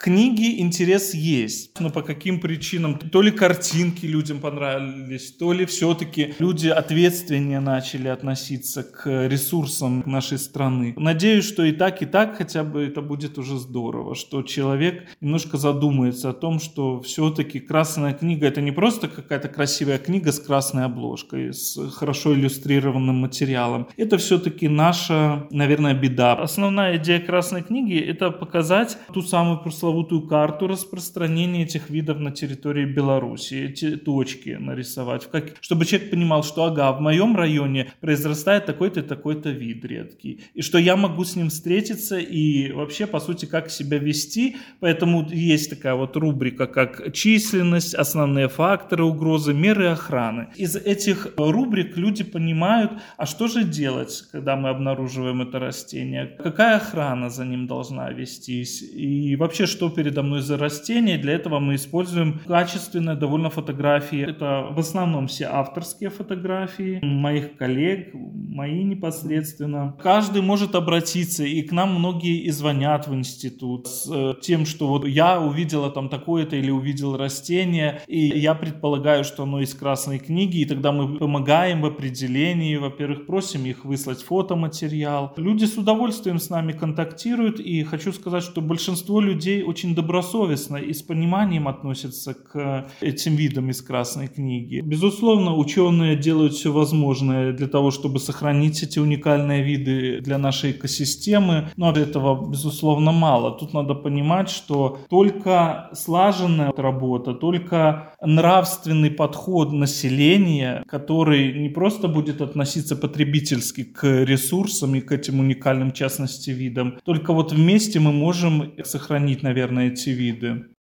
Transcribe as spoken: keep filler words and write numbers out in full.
книги интерес есть, но по каким причинам? То ли картинки людям понравились, то ли все-таки люди ответственнее начали относиться к ресурсам нашей страны. Надеюсь, что и так, и так хотя бы это будет уже здорово, что человек немножко задумается о том, что все-таки «Красная книга» — это не просто какая-то красивая книга с красной обложкой, с хорошо иллюстрированным материалом. Это все-таки наша, наверное, беда. Основная идея «Красной книги» — это показать ту самую пресловутую карту распространения этих видов на территории Беларуси, эти точки нарисовать, как, чтобы человек понимал, что ага, в моем районе произрастает такой-то и такой-то вид редкий, и что я могу с ним встретиться и вообще, по сути, как себя вести. Поэтому есть такая вот рубрика, как численность, основные факторы угрозы, меры охраны. Из этих рубрик люди понимают, а что же делать, когда мы обнаруживаем это растение, какая охрана за ним должна вестись, и вообще, что передо мной за растение. Для этого мы используем качественные довольно фотографии. Это в основном все авторские фотографии моих коллег, мои непосредственно. Каждый может обратиться, и к нам многие и звонят в институт с тем, что вот я увидела там такое-то или увидел растение, и я предполагаю, что оно из Красной книги, и тогда мы помогаем в определении, во-первых, просим их выслать фотоматериал. Люди с удовольствием с нами контактируют, и хочу сказать, что большинство людей очень добросовестно и с пониманием относятся к этим видам из Красной книги. Безусловно, ученые делают все возможное для того, чтобы сохранить эти уникальные виды для нашей экосистемы, но этого, безусловно, мало. Тут надо понимать, что только слаженная работа, только нравственный подход населения, который не просто будет относиться потребительски к ресурсам и к этим уникальным, в частности, видам, только вот вместе мы можем сохранить, наверное, эти виды.